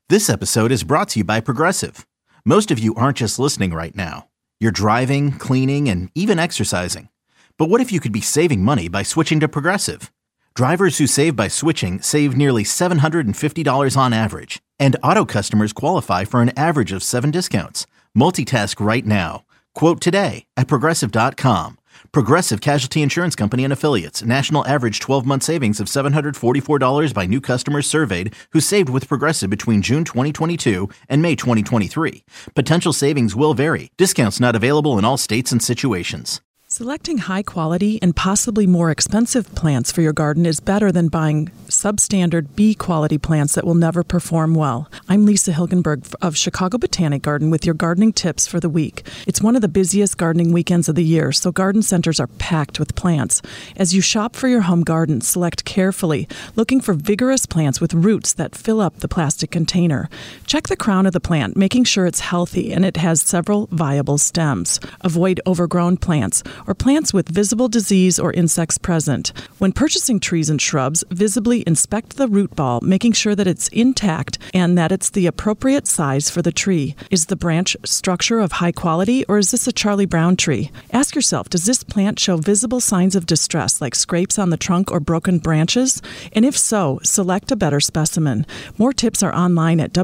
This episode is brought to you by Progressive. Most of you aren't just listening right now. You're driving, cleaning, and even exercising. But what if you could be saving money by switching to Progressive? Drivers who save by switching save nearly $750 on average. And auto customers qualify for an average of 7 discounts. Multitask right now. Quote today at Progressive.com. Progressive Casualty Insurance Company and Affiliates. National average 12-month savings of $744 by new customers surveyed who saved with Progressive between June 2022 and May 2023. Potential savings will vary. Discounts not available in all states and situations. Selecting high-quality and possibly more expensive plants for your garden is better than buying substandard B-quality plants that will never perform well. I'm Lisa Hilgenberg of Chicago Botanic Garden with your gardening tips for the week. It's one of the busiest gardening weekends of the year, so garden centers are packed with plants. As you shop for your home garden, select carefully, looking for vigorous plants with roots that fill up the plastic container. Check the crown of the plant, making sure it's healthy and it has several viable stems. Avoid overgrown plants or plants with visible disease or insects present. When purchasing trees and shrubs, visibly inspect the root ball, making sure that it's intact and that it's the appropriate size for the tree. Is the branch structure of high quality, or is this a Charlie Brown tree? Ask yourself, does this plant show visible signs of distress, like scrapes on the trunk or broken branches? And if so, select a better specimen. More tips are online at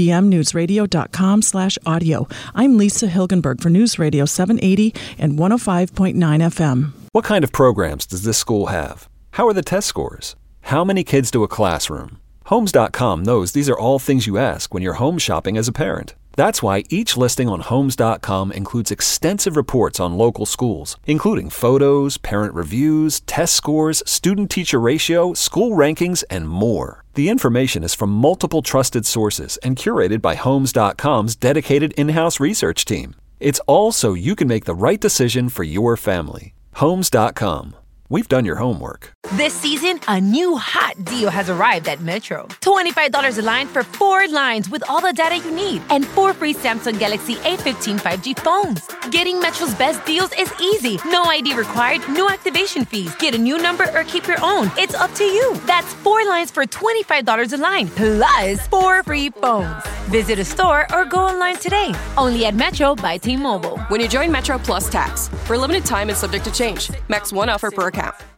wbbmnewsradio.com/audio. I'm Lisa Hilgenberg for News Radio 780 and 105.9 FM. What kind of programs does this school have? How are the test scores? How many kids do a classroom? Homes.com knows these are all things you ask when you're home shopping as a parent. That's why each listing on Homes.com includes extensive reports on local schools, including photos, parent reviews, test scores, student-teacher ratio, school rankings, and more. The information is from multiple trusted sources and curated by Homes.com's dedicated in-house research team. It's all so you can make the right decision for your family. Homes.com. We've done your homework. This season, a new hot deal has arrived at Metro. $25 a line for 4 lines with all the data you need and 4 free Samsung Galaxy A15 5G phones. Getting Metro's best deals is easy. No ID required, no activation fees. Get a new number or keep your own. It's up to you. That's 4 lines for $25 a line, plus 4 free phones. Visit a store or go online today. Only at Metro by T-Mobile. When you join Metro Plus Tax. For a limited time and subject to change. Max 1 offer per account.